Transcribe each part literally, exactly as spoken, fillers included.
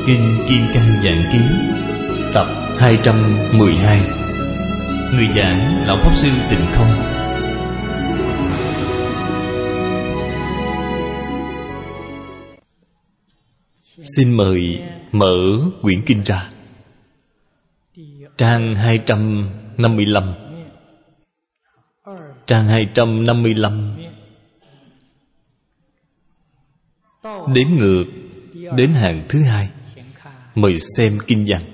Kinh Kim Cang Giảng Kiếm tập hai trăm mười hai. Người giảng Lão Pháp Sư Tịnh Không. Xin mời mở quyển kinh ra. Trang hai trăm năm mươi lăm. Trang hai trăm năm mươi lăm. Đếm ngược đến hàng thứ hai. Mời xem kinh văn.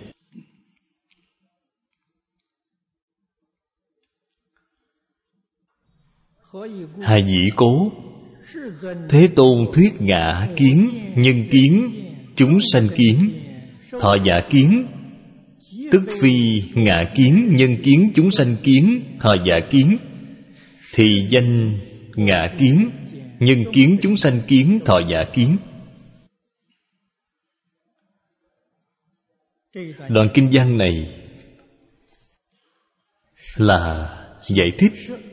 Hai dĩ cố. Thế Tôn thuyết ngã kiến, nhân kiến, chúng sanh kiến, thọ giả kiến, tức phi ngã kiến, nhân kiến, chúng sanh kiến, thọ giả kiến, thì danh ngã kiến, nhân kiến, chúng sanh kiến, thọ giả kiến. Đoạn kinh văn này là giải thích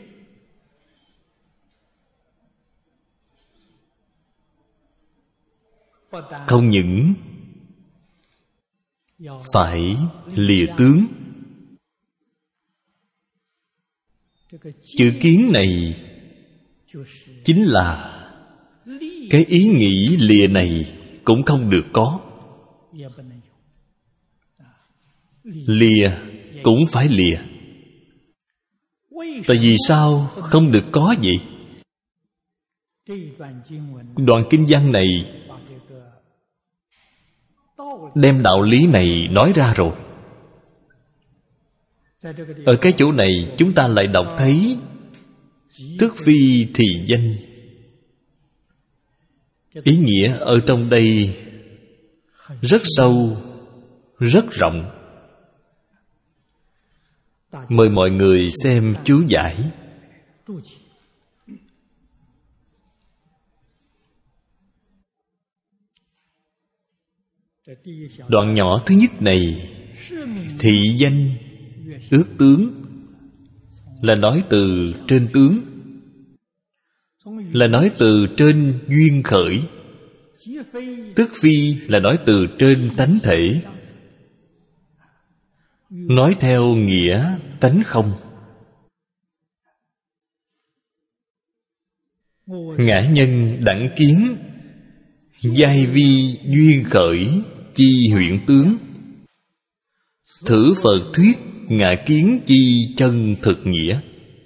không những phải lìa tướng. Chữ kiến này chính là cái ý nghĩ lìa này cũng không được có. Lìa cũng phải lìa. Tại vì sao không được có vậy? Đoạn kinh văn này đem đạo lý này nói ra rồi. Ở cái chỗ này chúng ta lại đọc thấy tức phi thì danh. Ý nghĩa ở trong đây rất sâu, rất rộng. Mời mọi người xem chú giải. Đoạn nhỏ thứ nhất này, thị danh ước tướng, là nói từ trên tướng, là nói từ trên duyên khởi. Tức phi là nói từ trên tánh thể, nói theo nghĩa tánh không. Ngã nhân đẳng kiến, giai vi duyên khởi, chi huyễn tướng. Thử Phật thuyết ngã kiến chi chân thực nghĩa.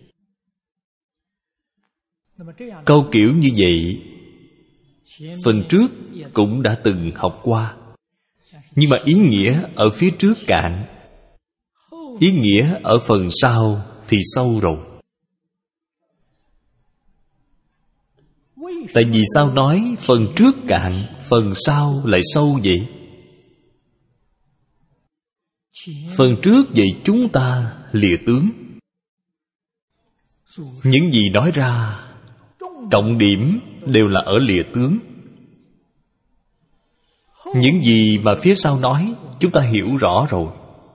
Câu kiểu như vậy phần trước cũng đã từng học qua, nhưng mà ý nghĩa ở phía trước cạn, ý nghĩa ở phần sau thì sâu rồi. Tại vì sao nói phần trước cạn, phần sau lại sâu vậy? Phần trước vậy chúng ta lìa tướng. Những gì nói ra trọng điểm đều là ở lìa tướng. Những gì mà phía sau nói chúng ta hiểu rõ rồi.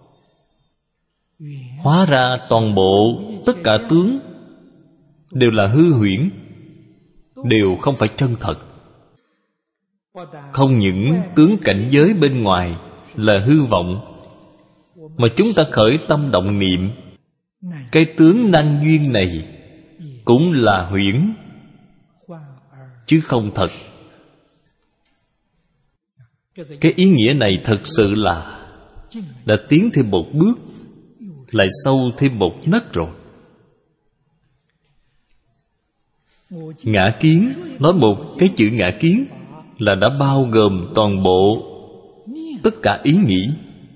Hóa ra toàn bộ tất cả tướng đều là hư huyễn, đều không phải chân thật. Không những tướng cảnh giới bên ngoài là hư vọng, mà chúng ta khởi tâm động niệm, cái tướng năng duyên này cũng là huyễn, chứ không thật. Cái ý nghĩa này thật sự là đã tiến thêm một bước, lại sâu thêm một nấc rồi. Ngã kiến, nói một cái chữ ngã kiến là đã bao gồm toàn bộ tất cả ý nghĩ.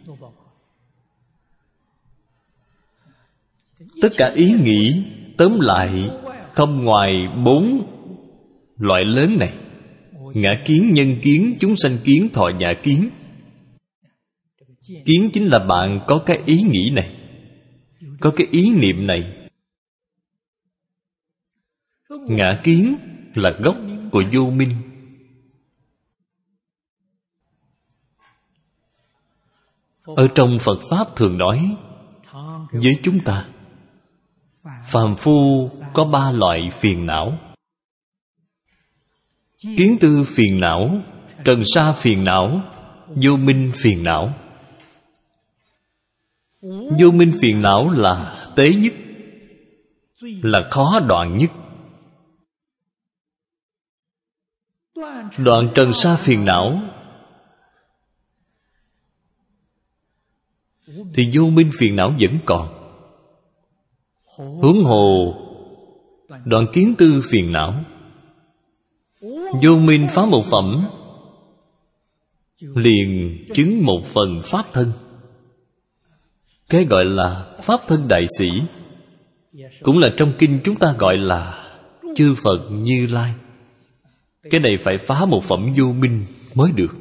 Tất cả ý nghĩ tóm lại không ngoài bốn loại lớn này: ngã kiến, nhân kiến, chúng sanh kiến, thọ giả kiến. Kiến chính là bạn có cái ý nghĩ này, có cái ý niệm này. Ngã kiến là gốc của vô minh. Ở trong Phật Pháp thường nói với chúng ta, phàm phu có ba loại phiền não: kiến tư phiền não, trần sa phiền não, vô minh phiền não. Vô minh phiền não là tế nhất, là khó đoạn nhất. Đoạn trần sa phiền não thì vô minh phiền não vẫn còn. Huống hồ đoạn kiến tư phiền não. Vô minh phá một phẩm, liền chứng một phần pháp thân. Cái gọi là pháp thân đại sĩ, cũng là trong kinh chúng ta gọi là chư Phật Như Lai. Cái này phải phá một phẩm vô minh mới được.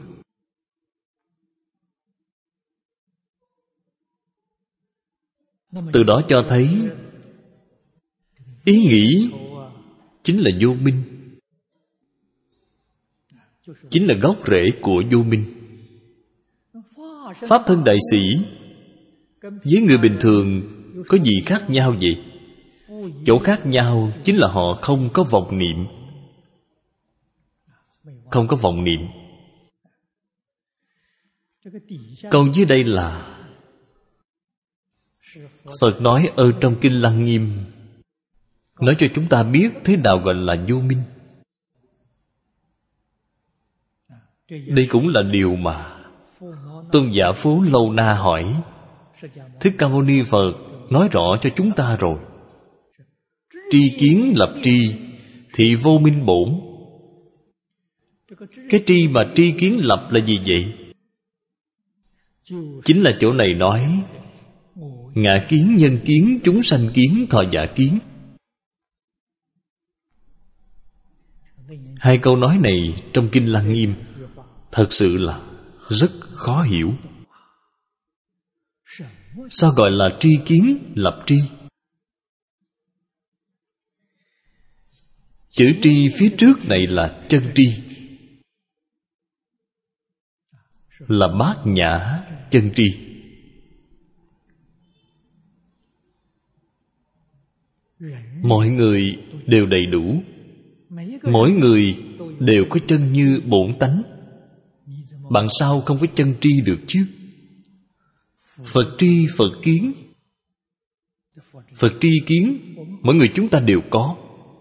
Từ đó cho thấy ý nghĩ chính là vô minh, chính là gốc rễ của vô minh. Pháp thân đại sĩ với người bình thường có gì khác nhau vậy? Chỗ khác nhau chính là họ không có vọng niệm. Không có vọng niệm. Câu dưới đây là Phật nói ở trong Kinh Lăng Nghiêm, nói cho chúng ta biết thế nào gọi là vô minh. Đây cũng là điều mà Tôn giả Phú Lâu Na hỏi. Thích Ca Mâu Ni Phật nói rõ cho chúng ta rồi. Tri kiến lập tri, thì vô minh bổn. Cái tri mà tri kiến lập là gì vậy? Chính là chỗ này nói ngã kiến, nhân kiến, chúng sanh kiến, thọ giả kiến. Hai câu nói này trong Kinh Lăng Nghiêm thật sự là rất khó hiểu. Sao gọi là tri kiến lập tri? Chữ tri phía trước này là chân tri, là bát nhã chân tri. Mọi người đều đầy đủ, mỗi người đều có chân như bổn tánh. Bạn sao không có chân tri được chứ? Phật tri, Phật kiến, Phật tri kiến, mỗi người chúng ta đều có.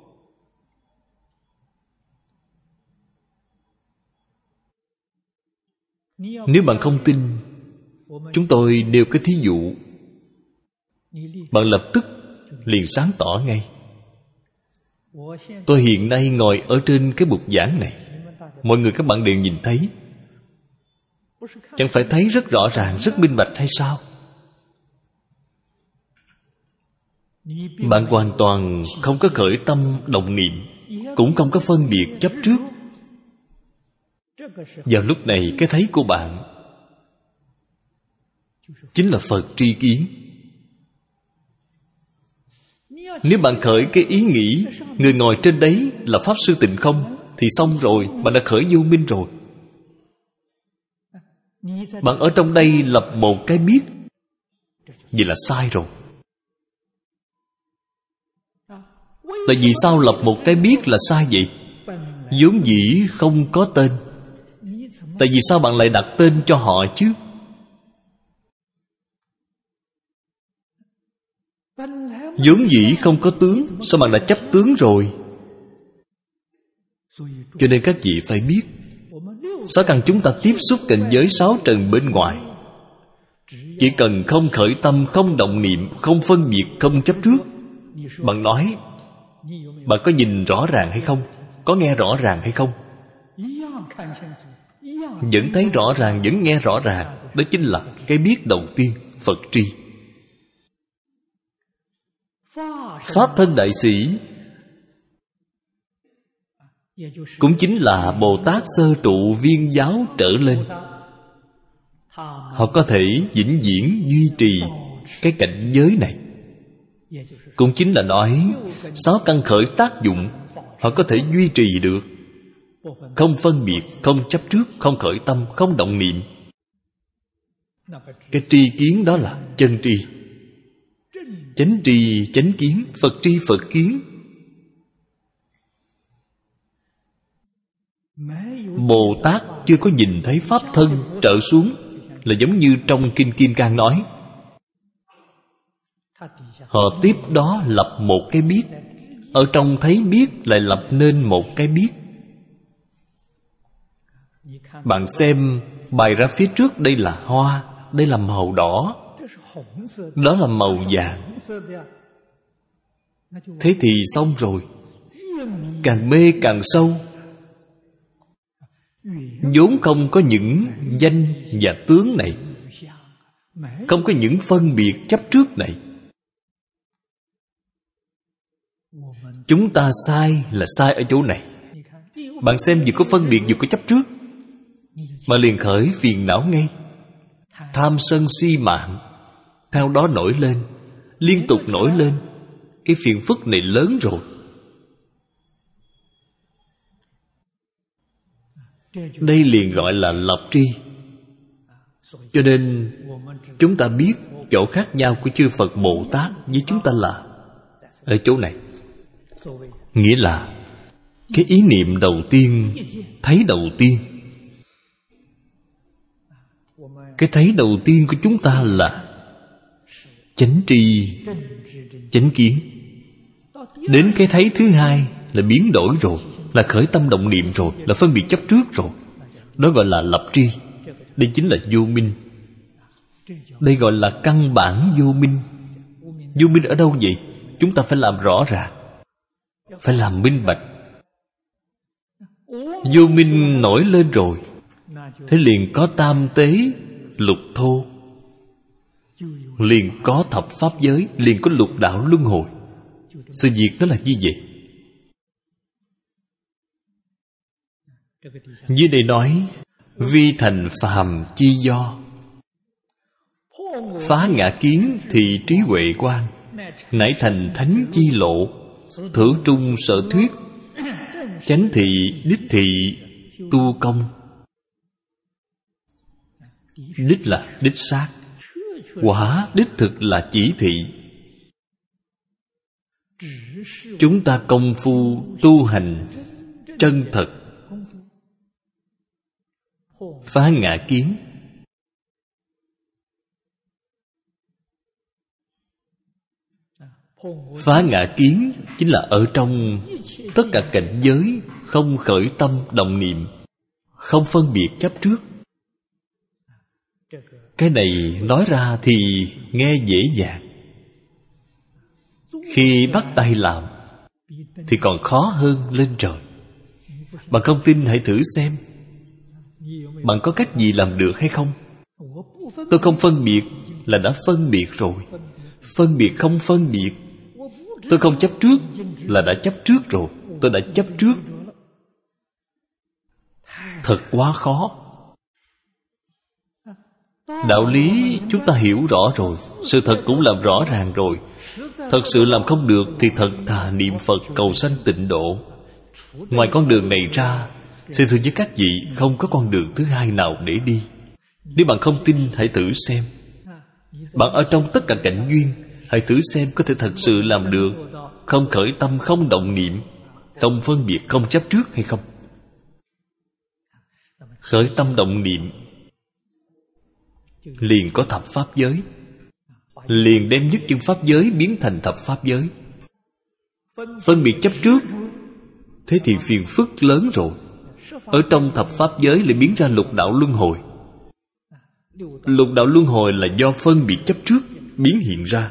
Nếu bạn không tin, chúng tôi nêu cái thí dụ, bạn lập tức liền sáng tỏ ngay. Tôi hiện nay ngồi ở trên cái bục giảng này, mọi người các bạn đều nhìn thấy. Chẳng phải thấy rất rõ ràng, rất minh bạch hay sao? Bạn hoàn toàn không có khởi tâm động niệm, cũng không có phân biệt chấp trước. Vào lúc này cái thấy của bạn chính là Phật tri kiến. Nếu bạn khởi cái ý nghĩ người ngồi trên đấy là Pháp Sư Tịnh Không, thì xong rồi, bạn đã khởi vô minh rồi. Bạn ở trong đây lập một cái biết, vậy là sai rồi. Tại vì sao lập một cái biết là sai vậy? Vốn dĩ không có tên. Tại vì sao bạn lại đặt tên cho họ chứ? Vốn dĩ không có tướng, sao bạn đã chấp tướng rồi? Cho nên các vị phải biết, sao cần chúng ta tiếp xúc cảnh giới sáu trần bên ngoài, chỉ cần không khởi tâm, không động niệm, không phân biệt, không chấp trước. Bạn nói, bạn có nhìn rõ ràng hay không? Có nghe rõ ràng hay không? Vẫn thấy rõ ràng, vẫn nghe rõ ràng. Đó chính là cái biết đầu tiên, Phật tri. Pháp thân đại sĩ cũng chính là Bồ Tát sơ trụ viên giáo trở lên. Họ có thể vĩnh viễn duy trì cái cảnh giới này. Cũng chính là nói sáu căn khởi tác dụng, họ có thể duy trì được. Không phân biệt, không chấp trước, không khởi tâm, không động niệm. Cái tri kiến đó là chân tri. Chánh tri, chánh kiến, Phật tri, Phật kiến. Bồ Tát chưa có nhìn thấy pháp thân trở xuống, là giống như trong Kinh Kim Cang nói, họ tiếp đó lập một cái biết, ở trong thấy biết lại lập nên một cái biết. Bạn xem bày ra phía trước, đây là hoa, đây là màu đỏ, đó là màu vàng. Thế thì xong rồi, càng mê càng sâu. vốn không có những danh và tướng này, không có những phân biệt chấp trước này. Chúng ta sai là sai ở chỗ này. Bạn xem, vừa có phân biệt vừa có chấp trước mà liền khởi phiền não ngay. Tham sân si mạng theo đó nổi lên, liên tục nổi lên. Cái phiền phức này lớn rồi. Đây liền gọi là lập tri. Cho nên chúng ta biết chỗ khác nhau của chư Phật Bồ Tát với chúng ta là ở chỗ này. Nghĩa là cái ý niệm đầu tiên, thấy đầu tiên. Cái thấy đầu tiên của chúng ta là chánh tri, chánh kiến. Đến cái thấy thứ hai là biến đổi rồi, là khởi tâm động niệm rồi, là phân biệt chấp trước rồi. Đó gọi là lập tri. Đây chính là vô minh. Đây gọi là căn bản vô minh. Vô minh ở đâu vậy? Chúng ta phải làm rõ ràng, phải làm minh bạch. Vô minh nổi lên rồi, thế liền có tam tế lục thô, liền có thập pháp giới, liền có lục đạo luân hồi. Sự việc đó là như vậy. Dưới đây nói vi thành phàm chi do, phá ngã kiến thì trí huệ quan, nảy thành thánh chi lộ, thử trung sở thuyết, chánh thị đích thị tu công. Đích là đích xác, quả đích thực là chỉ thị. Chúng ta công phu tu hành chân thật, phá ngã kiến. Phá ngã kiến chính là ở trong tất cả cảnh giới không khởi tâm động niệm, không phân biệt chấp trước. Cái này nói ra thì nghe dễ dàng, khi bắt tay làm thì còn khó hơn lên trời. Bạn không tin hãy thử xem, bạn có cách gì làm được hay không? Tôi không phân biệt là đã phân biệt rồi. Phân biệt không phân biệt. Tôi không chấp trước là đã chấp trước rồi. Tôi đã chấp trước. Thật quá khó. Đạo lý chúng ta hiểu rõ rồi, sự thật cũng làm rõ ràng rồi. Thật sự làm không được thì thật thà niệm Phật cầu sanh tịnh độ. Ngoài con đường này ra, xin thưa với các vị, không có con đường thứ hai nào để đi. Nếu bạn không tin, hãy thử xem. Bạn ở trong tất cả cảnh duyên, hãy thử xem có thể thật sự làm được, không khởi tâm, không động niệm, không phân biệt, không chấp trước hay không. Khởi tâm động niệm liền có thập pháp giới, liền đem nhất chân pháp giới biến thành thập pháp giới. Phân biệt chấp trước, thế thì phiền phức lớn rồi. Ở trong thập pháp giới lại biến ra lục đạo luân hồi. Lục đạo luân hồi là do phân biệt chấp trước biến hiện ra.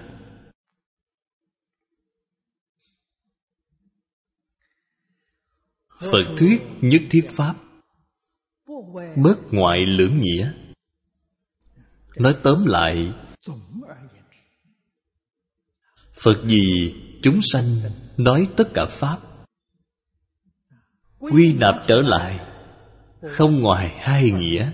Phật thuyết nhất thiết pháp, bất ngoại lưỡng nghĩa. Nói tóm lại, Phật vì chúng sanh nói tất cả pháp, quy nạp trở lại không ngoài hai nghĩa: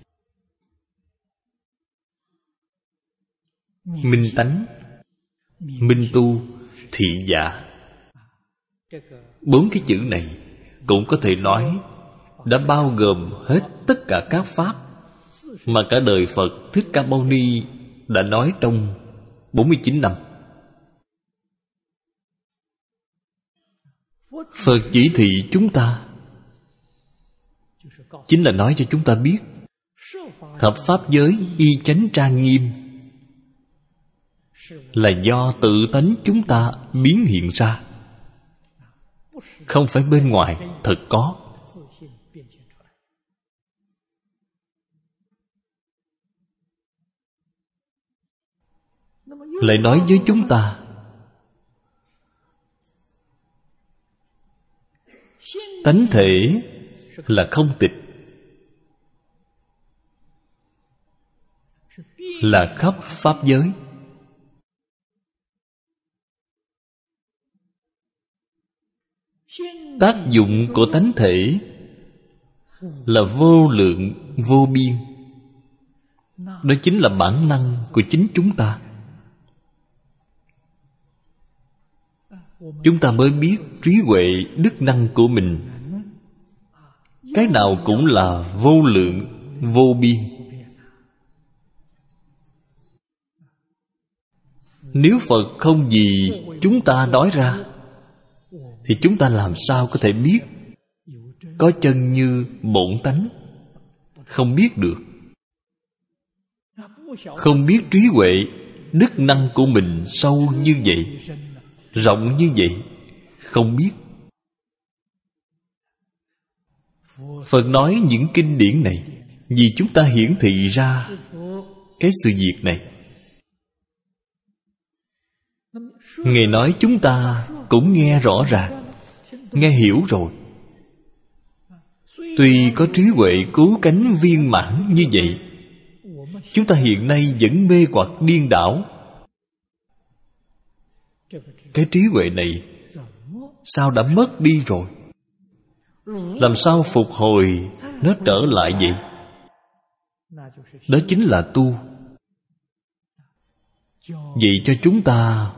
minh tánh, minh tu, thị giả. Bốn cái chữ này cũng có thể nói đã bao gồm hết tất cả các pháp mà cả đời Phật Thích Ca Mâu Ni đã nói trong bốn mươi chín năm. Phật chỉ thị chúng ta chính là nói cho chúng ta biết thập pháp giới y chánh trang nghiêm là do tự tánh chúng ta biến hiện ra, không phải bên ngoài thật có. Lại nói với chúng ta tánh thể là không tịch, là khắp pháp giới. Tác dụng của tánh thể là vô lượng vô biên. Đó chính là bản năng của chính chúng ta. Chúng ta mới biết trí huệ đức năng của mình cái nào cũng là vô lượng vô biên. Nếu Phật không vì chúng ta nói ra thì chúng ta làm sao có thể biết? Có chân như bổn tánh, không biết được. Không biết trí huệ đức năng của mình sâu như vậy, rộng như vậy, không biết. Phật nói những kinh điển này vì chúng ta hiển thị ra cái sự việc này. Ngài nói chúng ta cũng nghe rõ ràng, nghe hiểu rồi. Tuy có trí huệ cứu cánh viên mãn như vậy, chúng ta hiện nay vẫn mê hoặc điên đảo. Cái trí huệ này sao đã mất đi rồi? Làm sao phục hồi nó trở lại vậy? Đó chính là tu. Vậy cho chúng ta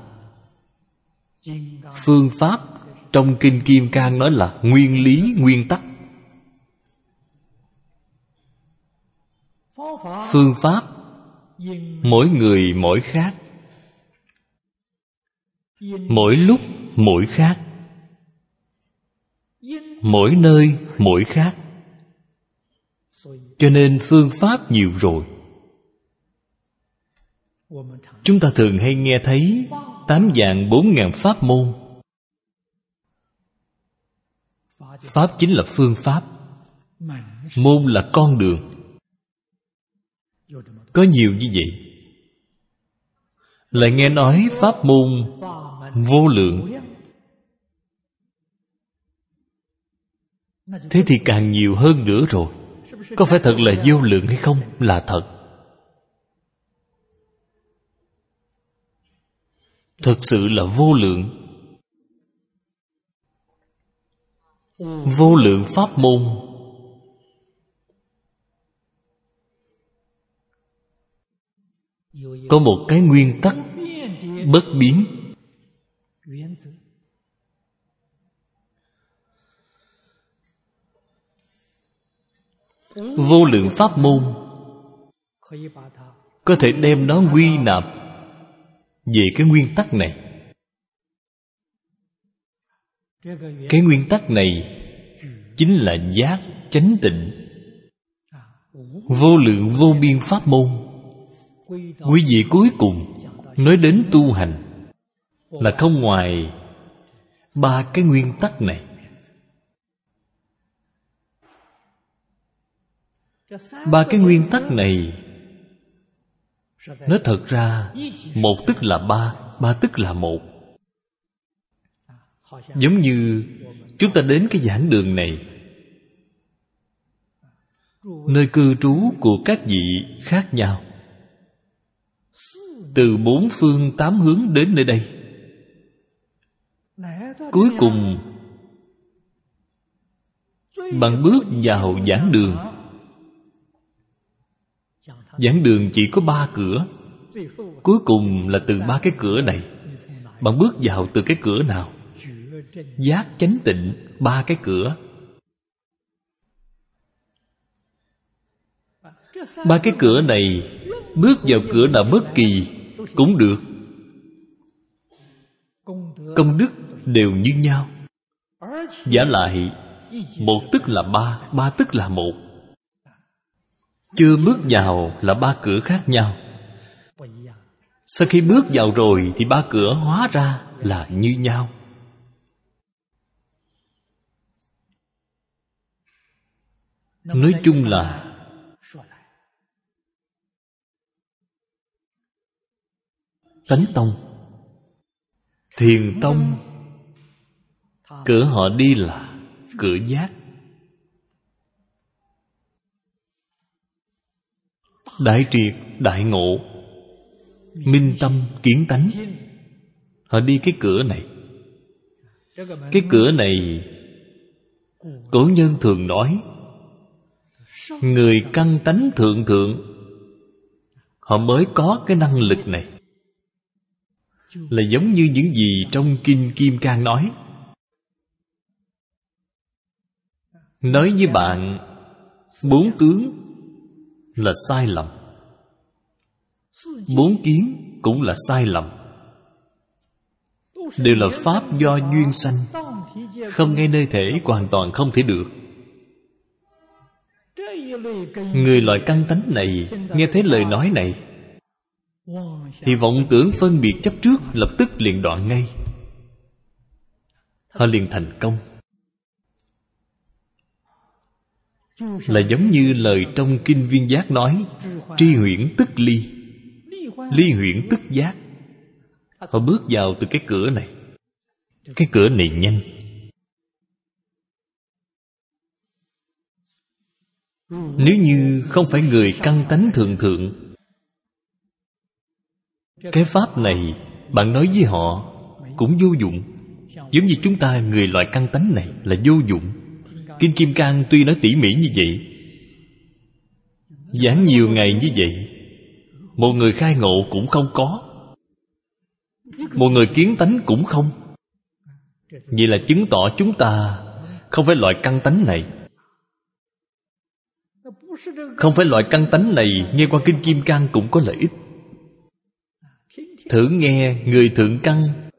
phương pháp trong Kinh Kim Cang nói là nguyên lý, nguyên tắc. Phương pháp mỗi người mỗi khác, mỗi lúc mỗi khác, mỗi nơi mỗi khác. Cho nên phương pháp nhiều rồi. Chúng ta thường hay nghe thấy tám vạn bốn ngàn pháp môn. Pháp chính là phương pháp, môn là con đường. Có nhiều như vậy. Lại nghe nói pháp môn vô lượng. Thế thì càng nhiều hơn nữa rồi. Có phải thật là vô lượng hay không? Là thật. Thực sự là vô lượng. Vô lượng pháp môn. Có một cái nguyên tắc bất biến. Vô lượng pháp môn có thể đem nó quy nạp về cái nguyên tắc này. Cái nguyên tắc này chính là giác chánh tịnh. Vô lượng vô biên pháp môn. Quý vị cuối cùng nói đến tu hành là không ngoài ba cái nguyên tắc này. Ba cái nguyên tắc này nói thật ra một tức là ba, ba tức là một. Giống như chúng ta đến cái giảng đường này, nơi cư trú của các vị khác nhau, từ bốn phương tám hướng đến nơi đây. Cuối cùng bạn bước vào giảng đường. Giảng đường chỉ có ba cửa. Cuối cùng là từ ba cái cửa này. Bạn bước vào từ cái cửa nào? Giác chánh tịnh, ba cái cửa. Ba cái cửa này, bước vào cửa nào bất kỳ cũng được. Công đức đều như nhau. Vả lại một tức là ba, ba tức là một. Chưa bước vào là ba cửa khác nhau. Sau khi bước vào rồi thì ba cửa hóa ra là như nhau. Nói chung là Tánh tông, Thiền tông, cửa họ đi là cửa giác. Đại triệt, đại ngộ, minh tâm, kiến tánh, họ đi cái cửa này. Cái cửa này cổ nhân thường nói người căn tánh thượng thượng, họ mới có cái năng lực này. Là giống như những gì trong Kinh Kim Cang nói. Nói với bạn bốn tướng là sai lầm, bốn kiến cũng là sai lầm, đều là pháp do duyên sanh, không ngay nơi thể hoàn toàn không thể được. Người loại căn tánh này nghe thấy lời nói này thì vọng tưởng phân biệt chấp trước lập tức liền đoạn ngay. Họ liền thành công. Là giống như lời trong Kinh Viên Giác nói: tri huyễn tức ly, ly huyễn tức giác. Họ bước vào từ cái cửa này. Cái cửa này nhanh. Nếu như không phải người căn tánh thượng thượng, cái pháp này bạn nói với họ cũng vô dụng. Giống như chúng ta người loại căn tánh này là vô dụng. Kinh Kim Cang tuy nói tỉ mỉ như vậy, giảng nhiều ngày như vậy, một người khai ngộ cũng không có, một người kiến tánh cũng không. Vậy là chứng tỏ chúng ta không phải loại căn tánh này. Không phải loại căn tánh này, nghe qua Kinh Kim Cang cũng có lợi ích. Thử nghe người thượng căn,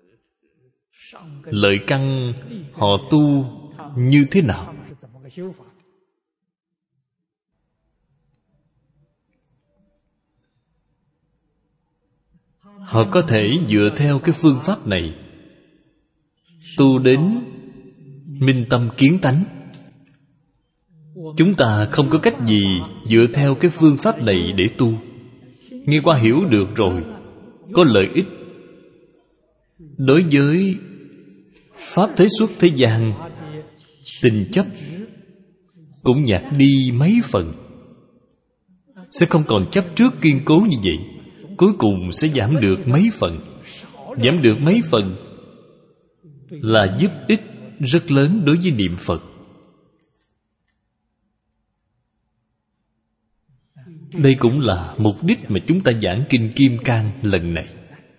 lợi căn họ tu như thế nào. Họ có thể dựa theo cái phương pháp này tu đến minh tâm kiến tánh. Chúng ta không có cách gì dựa theo cái phương pháp này để tu. Nghe qua hiểu được rồi, có lợi ích. Đối với pháp thế xuất thế gian, tình chấp cũng nhạt đi mấy phần. Sẽ không còn chấp trước kiên cố như vậy. Cuối cùng sẽ giảm được mấy phần. Giảm được mấy phần là giúp ích rất lớn đối với niệm Phật. Đây cũng là mục đích mà chúng ta giảng Kinh Kim Cang lần này.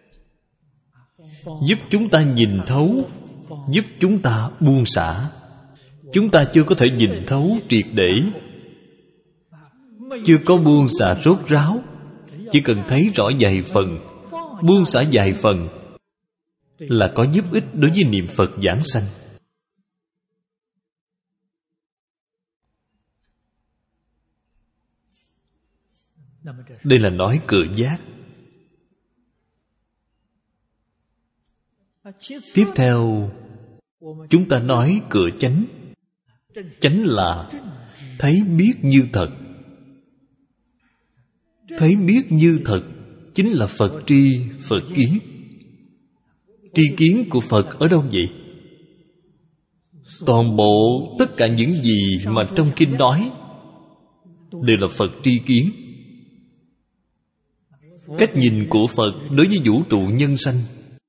Giúp chúng ta nhìn thấu, giúp chúng ta buông xả. Chúng ta chưa có thể nhìn thấu triệt để, chưa có buông xả rốt ráo. Chỉ cần thấy rõ vài phần, buông xả vài phần là có giúp ích đối với niệm Phật giảng sanh. Đây là nói cửa giác. Tiếp theo chúng ta nói cửa chánh. Chánh là thấy biết như thật. Thấy biết như thật chính là Phật tri, Phật kiến. Tri kiến của Phật ở đâu vậy? Toàn bộ tất cả những gì mà trong kinh nói đều là Phật tri kiến. Cách nhìn của Phật đối với vũ trụ nhân sanh.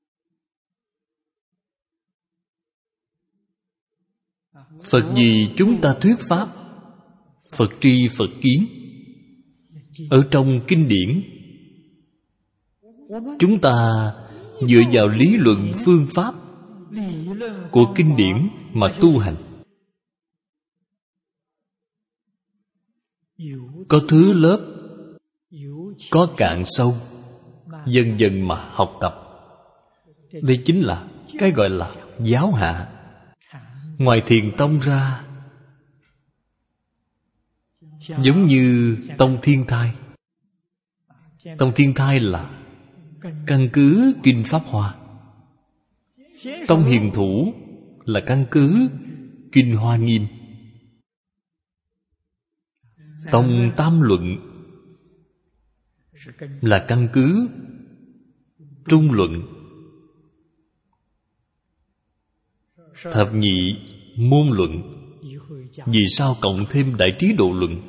Phật gì chúng ta thuyết pháp? Phật tri, Phật kiến. Ở trong kinh điển, chúng ta dựa vào lý luận phương pháp của kinh điển mà tu hành. Có thứ lớp, có cạn sâu, dần dần mà học tập. Đây chính là cái gọi là giáo hạ. Ngoài thiền tông ra Giống như Tông Thiên Thai. Tông Thiên Thai là căn cứ Kinh Pháp Hoa. Tông Hiền Thủ là căn cứ Kinh Hoa Nghiêm. Tông Tam Luận là căn cứ Trung Luận. Thập nhị môn luận, vì sao cộng thêm Đại Trí Độ Luận.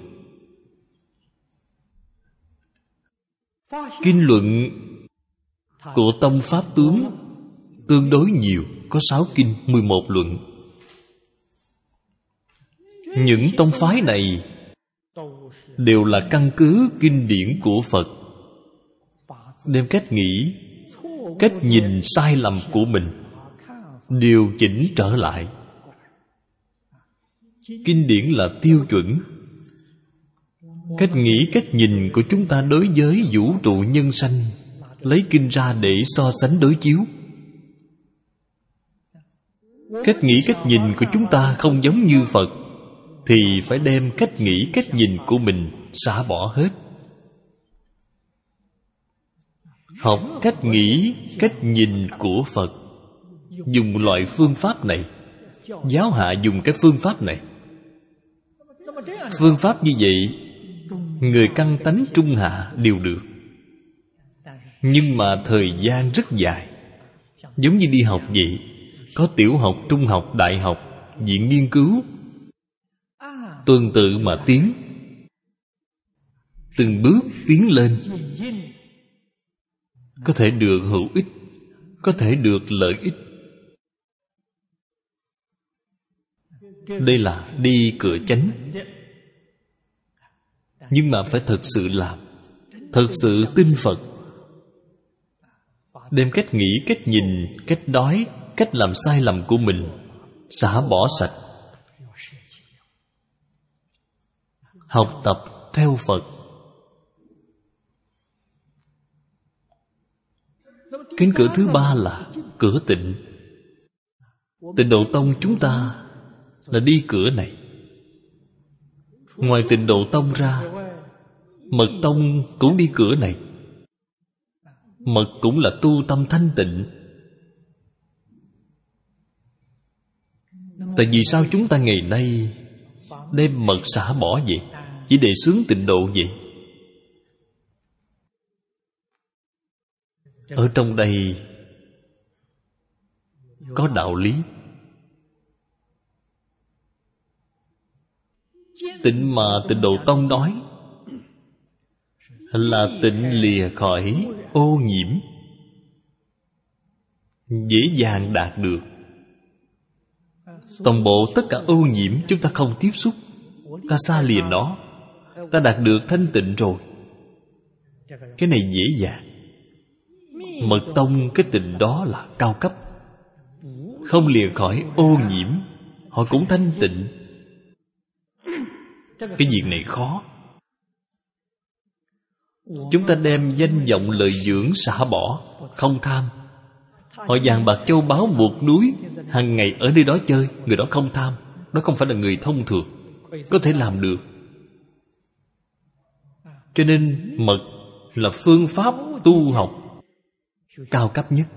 Kinh luận của Tông Pháp Tướng tương đối nhiều, có sáu kinh, mười một luận. Những tông phái này đều là căn cứ kinh điển của Phật, đem cách nghĩ, cách nhìn sai lầm của mình điều chỉnh trở lại. Kinh điển là tiêu chuẩn. Cách nghĩ, cách nhìn của chúng ta đối với vũ trụ nhân sanh, lấy kinh ra để so sánh đối chiếu. Cách nghĩ, cách nhìn của chúng ta không giống như Phật, thì phải đem cách nghĩ, cách nhìn của mình xả bỏ hết. Học cách nghĩ, cách nhìn của Phật, dùng loại phương pháp này. Giáo hạ dùng cái phương pháp này. Phương pháp như vậy, người căn tánh trung hạ đều được. Nhưng mà thời gian rất dài. Giống như đi học vậy, có tiểu học, trung học, đại học, viện nghiên cứu, tuần tự mà tiến, từng bước tiến lên, có thể được hữu ích, có thể được lợi ích. Đây là đi cửa chánh. Nhưng mà phải thật sự làm, thật sự tin Phật, đem cách nghĩ, cách nhìn, cách nói, cách làm sai lầm của mình xả bỏ sạch. Học tập theo Phật. Cánh cửa thứ ba là cửa tịnh. Tịnh Độ Tông chúng ta là đi cửa này. Ngoài Tịnh Độ Tông ra, Mật Tông cũng đi cửa này. Mật cũng là tu tâm thanh tịnh. Tại vì sao chúng ta ngày nay đem mật xả bỏ vậy, chỉ để xướng tịnh độ vậy? Ở trong đây có đạo lý. Tịnh mà Tịnh Độ Tông nói là tịnh lìa khỏi ô nhiễm, dễ dàng đạt được. Toàn bộ tất cả ô nhiễm chúng ta không tiếp xúc, ta xa lìa nó, ta đạt được thanh tịnh rồi. Cái này dễ dàng. Mật Tông cái tịnh đó là cao cấp, không lìa khỏi ô nhiễm, họ cũng thanh tịnh. Cái việc này khó. Chúng ta đem danh vọng lợi dưỡng xả bỏ, không tham. Họ vàng bạc châu báu một núi, hàng ngày ở nơi đó chơi, người đó không tham. Đó không phải là người thông thường, có thể làm được. Cho nên mật là phương pháp tu học cao cấp nhất.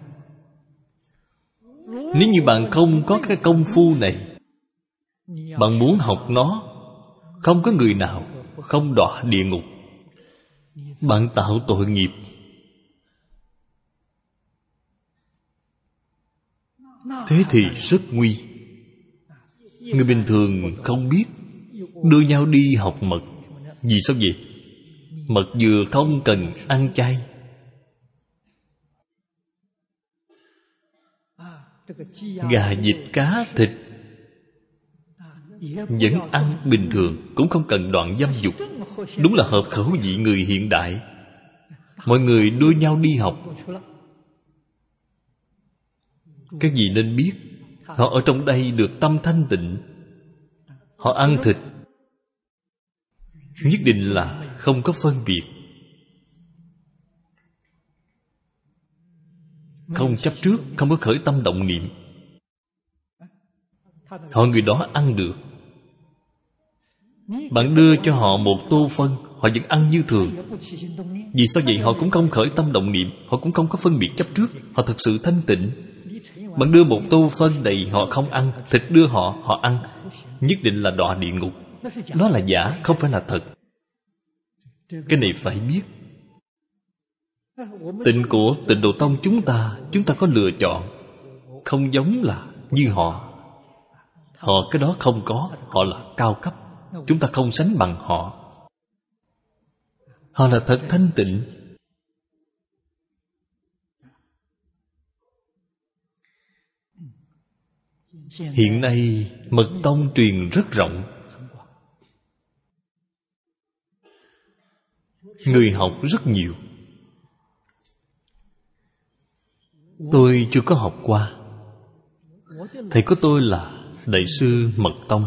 Nếu như bạn không có cái công phu này, bạn muốn học nó, không có người nào không đọa địa ngục. Bạn tạo tội nghiệp. Thế thì rất nguy. Người bình thường không biết, đưa nhau đi học mật. Vì sao vậy? Mật vừa không cần ăn chay, gà, vịt, cá, thịt vẫn ăn bình thường, cũng không cần đoạn dâm dục. Đúng là hợp khẩu vị người hiện đại. Mọi người đua nhau đi học. Các vị nên biết, họ ở trong đây được tâm thanh tịnh. Họ ăn thịt nhất định là không có phân biệt, không chấp trước, không có khởi tâm động niệm. Họ người đó ăn được. Bạn đưa cho họ một tô phân, họ vẫn ăn như thường. Vì sao vậy? Họ cũng không khởi tâm động niệm, họ cũng không có phân biệt chấp trước, họ thật sự thanh tịnh. Bạn đưa một tô phân đầy, họ không ăn. Thịt đưa họ, họ ăn. Nhất định là đọa địa ngục. Đó là giả, không phải là thật. Cái này phải biết. Tịnh của Tịnh Độ Tông chúng ta, chúng ta có lựa chọn. Không giống là như họ. Họ cái đó không có, họ là cao cấp. Chúng ta không sánh bằng họ. Họ là thật thanh tịnh. Hiện nay mật tông truyền rất rộng. Người học rất nhiều. Tôi chưa có học qua. Thầy của tôi là Đại sư Mật Tông.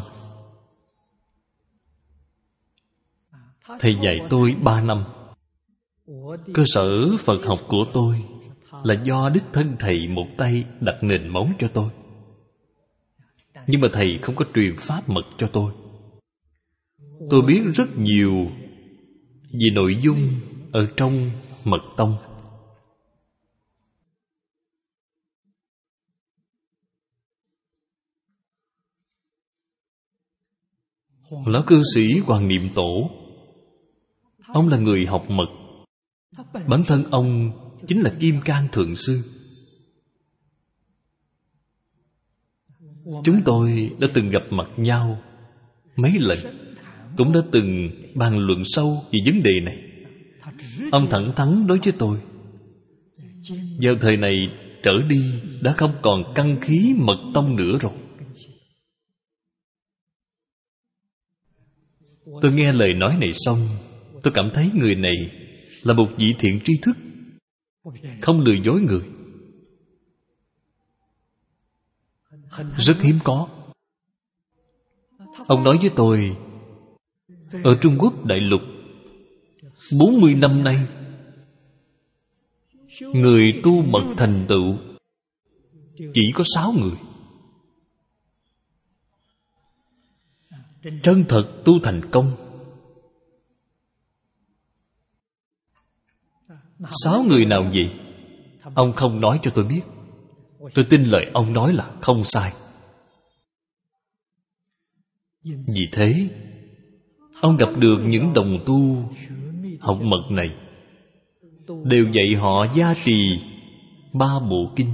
Thầy dạy tôi ba năm. Cơ sở Phật học của tôi là do đích thân thầy một tay đặt nền móng cho tôi. Nhưng mà thầy không có truyền pháp mật cho tôi. Tôi biết rất nhiều về nội dung ở trong Mật Tông. Lão cư sĩ Hoàng Niệm Tổ, ông là người học mật. Bản thân ông chính là Kim Cang Thượng Sư. Chúng tôi đã từng gặp mặt nhau mấy lần, cũng đã từng bàn luận sâu về vấn đề này. Ông thẳng thắn nói với tôi, vào thời này trở đi đã không còn căn khí Mật Tông nữa rồi. Tôi nghe lời nói này xong, tôi cảm thấy người này là một vị thiện tri thức, không lừa dối người. Rất hiếm có. Ông nói với tôi, ở Trung Quốc đại lục bốn mươi năm nay, người tu mật thành tựu chỉ có sáu người. Chân thật tu thành công. Sáu người nào vậy? Ông không nói cho tôi biết. Tôi tin lời ông nói là không sai. Vì thế, ông gặp được những đồng tu học mật này, đều dạy họ gia trì ba bộ kinh.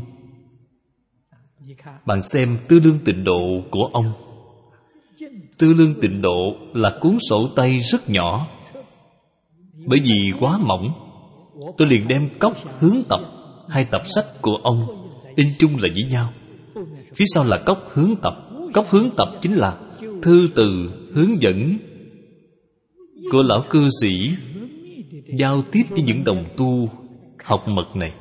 Bạn xem Tư Lương Tịnh Độ của ông. Tư Lương Tịnh Độ là cuốn sổ tay rất nhỏ. Bởi vì quá mỏng, tôi liền đem Cốc Hướng Tập, hai tập sách của ông in chung lại với nhau. Phía sau là Cốc Hướng Tập. Cốc Hướng Tập chính là thư từ hướng dẫn của lão cư sĩ giao tiếp với những đồng tu học mật này.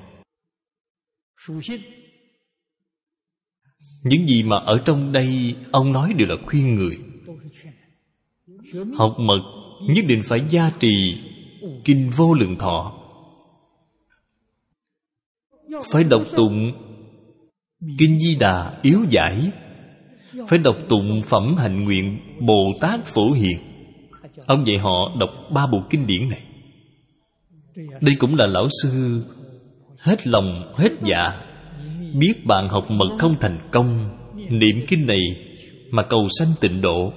Những gì mà ở trong đây ông nói đều là khuyên người. Học mật nhất định phải gia trì Kinh Vô Lượng Thọ, phải đọc tụng Kinh Di Đà Yếu Giải, phải đọc tụng Phẩm Hạnh Nguyện Bồ Tát Phổ Hiền. Ông dạy họ đọc ba bộ kinh điển này. Đây cũng là lão sư hết lòng hết dạ, biết bạn học mật không thành công, niệm kinh này mà cầu sanh tịnh độ.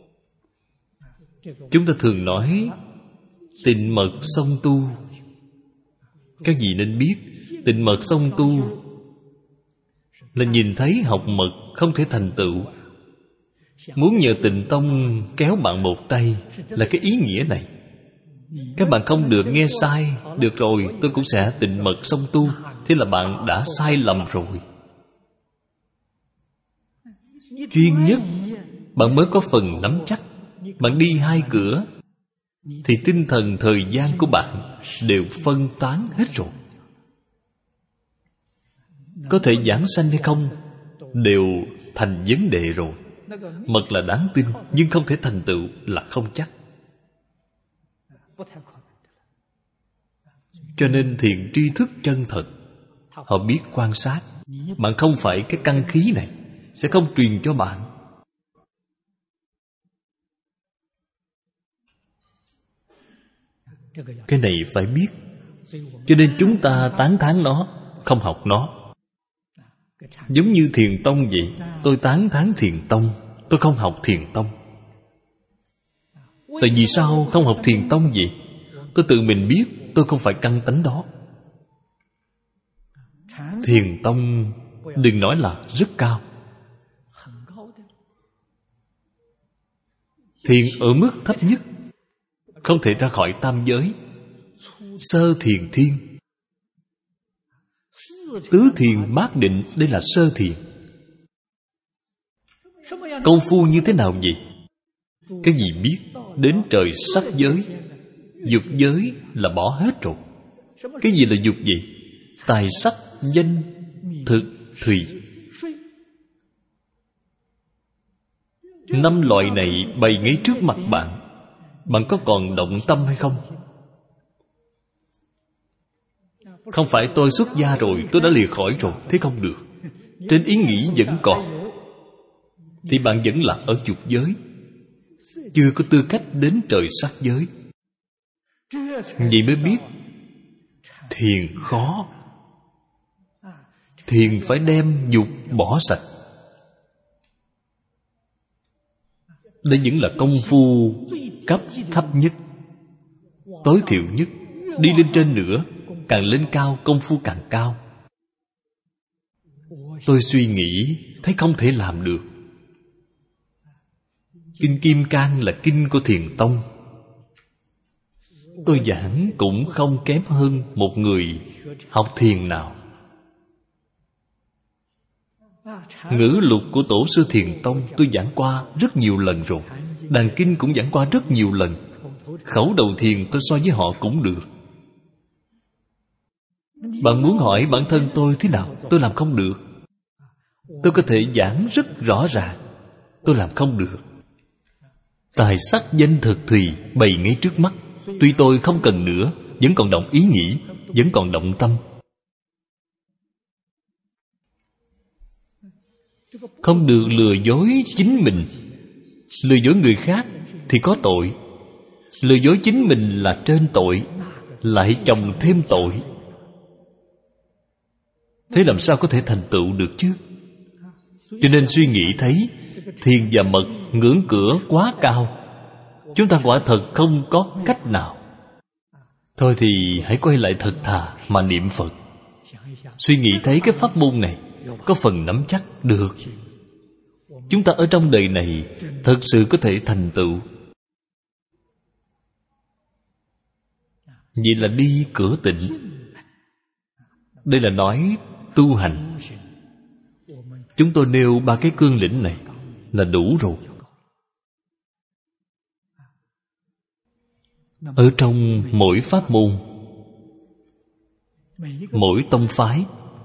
Chúng ta thường nói tịnh mật song tu. Các vị nên biết, tịnh mật song tu là nhìn thấy học mật không thể thành tựu, muốn nhờ Tịnh Tông kéo bạn một tay, là cái ý nghĩa này. Các bạn không được nghe sai. Được rồi, tôi cũng sẽ tịnh mật song tu. Thế là bạn đã sai lầm rồi. Chuyên nhất bạn mới có phần nắm chắc. Bạn đi hai cửa thì tinh thần thời gian của bạn đều phân tán hết rồi. Có thể giảng sanh hay không đều thành vấn đề rồi. Mật là đáng tin, nhưng không thể thành tựu là không chắc. Cho nên thiện tri thức chân thật, họ biết quan sát. Bạn không phải cái căn khí này, sẽ không truyền cho bạn. Cái này phải biết. Cho nên chúng ta tán thán nó, không học nó. Giống như Thiền Tông vậy. Tôi tán thán Thiền Tông, tôi không học Thiền Tông. Tại vì sao không học Thiền Tông vậy? Tôi tự mình biết tôi không phải căn tánh đó. Thiền Tông đừng nói là rất cao. Thiền ở mức thấp nhất, không thể ra khỏi tam giới. Sơ thiền thiên, tứ thiền bát định, đây là sơ thiền. Công phu như thế nào vậy? Cái gì biết? Đến trời sắc giới. Dục giới là bỏ hết rồi. Cái gì là dục vậy? Tài sắc, danh, thực, thùy. Năm loại này bày ngay trước mặt bạn. Bạn có còn động tâm hay không? Không phải tôi xuất gia rồi, tôi đã lìa khỏi rồi. Thế không được. Trên ý nghĩ vẫn còn, thì bạn vẫn là ở dục giới, chưa có tư cách đến trời sắc giới. Vậy mới biết thiền khó. Thiền phải đem dục bỏ sạch. Đây vẫn là công phu cấp thấp nhất, tối thiểu nhất. Đi lên trên nữa, càng lên cao, công phu càng cao. Tôi suy nghĩ thấy không thể làm được. Kinh Kim Cang là kinh của Thiền Tông. Tôi giảng cũng không kém hơn một người học thiền nào. Ngữ lục của Tổ sư Thiền Tông tôi giảng qua rất nhiều lần rồi. Đàn kinh cũng giảng qua rất nhiều lần. Khẩu đầu thiền tôi so với họ cũng được. Bạn muốn hỏi bản thân tôi thế nào? Tôi làm không được. Tôi có thể giảng rất rõ ràng, tôi làm không được. Tài sắc danh thực thùy bày ngay trước mắt. Tuy tôi không cần nữa, vẫn còn động ý nghĩ, vẫn còn động tâm. Không được lừa dối chính mình. Lừa dối người khác thì có tội. Lừa dối chính mình là trên tội, lại chồng thêm tội. Thế làm sao có thể thành tựu được chứ? Cho nên suy nghĩ thấy thiền và mật ngưỡng cửa quá cao. Chúng ta quả thật không có cách nào. Thôi thì hãy quay lại thật thà mà niệm Phật. Suy nghĩ thấy cái pháp môn này có phần nắm chắc được. Chúng ta ở trong đời này thật sự có thể thành tựu. Vậy là đi cửa tịnh. Đây là nói tu hành. Chúng tôi nêu ba cái cương lĩnh này là đủ rồi. Ở trong mỗi pháp môn, mỗi tông phái,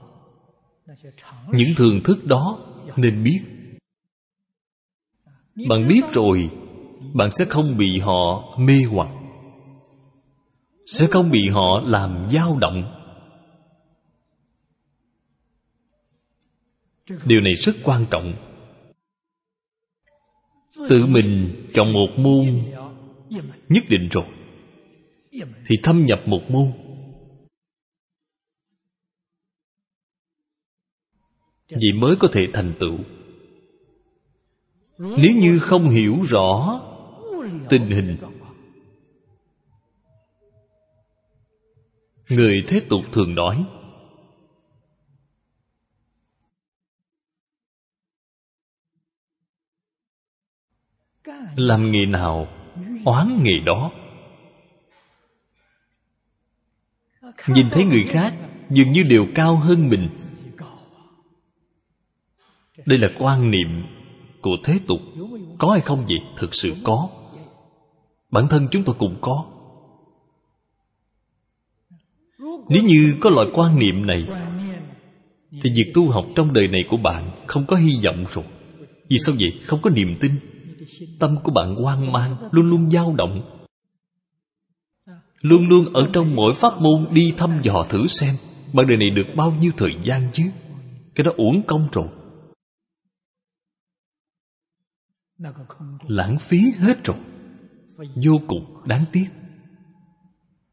những thường thức đó nên biết. Bạn biết rồi, bạn sẽ không bị họ mê hoặc, sẽ không bị họ làm dao động. Điều này rất quan trọng. Tự mình chọn một môn nhất định rồi thì thâm nhập một môn. Vậy mới có thể thành tựu. Nếu như không hiểu rõ tình hình, người thế tục thường nói làm nghề nào oán nghề đó. Nhìn thấy người khác dường như đều cao hơn mình. Đây là quan niệm của thế tục. Có hay không vậy? Thực sự có. Bản thân chúng tôi cũng có. Nếu như có loại quan niệm này thì việc tu học trong đời này của bạn không có hy vọng rồi. Vì sao vậy? Không có niềm tin. Tâm của bạn hoang mang, luôn luôn dao động. Luôn luôn ở trong mỗi pháp môn đi thăm dò thử xem bạn đời này được bao nhiêu thời gian chứ. Cái đó uổng công rồi. Lãng phí hết rồi. Vô cùng đáng tiếc.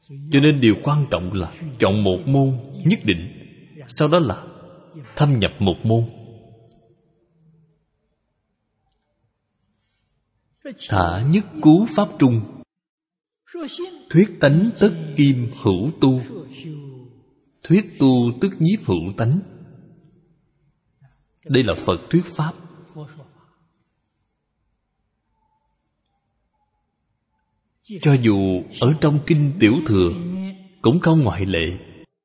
Cho nên điều quan trọng là chọn một môn nhất định, sau đó là thâm nhập một môn. Thả nhất cứu pháp trung, thuyết tánh tất kim hữu tu, thuyết tu tức nhiếp hữu tánh. Đây là Phật thuyết pháp. Cho dù ở trong kinh Tiểu Thừa cũng không ngoại lệ.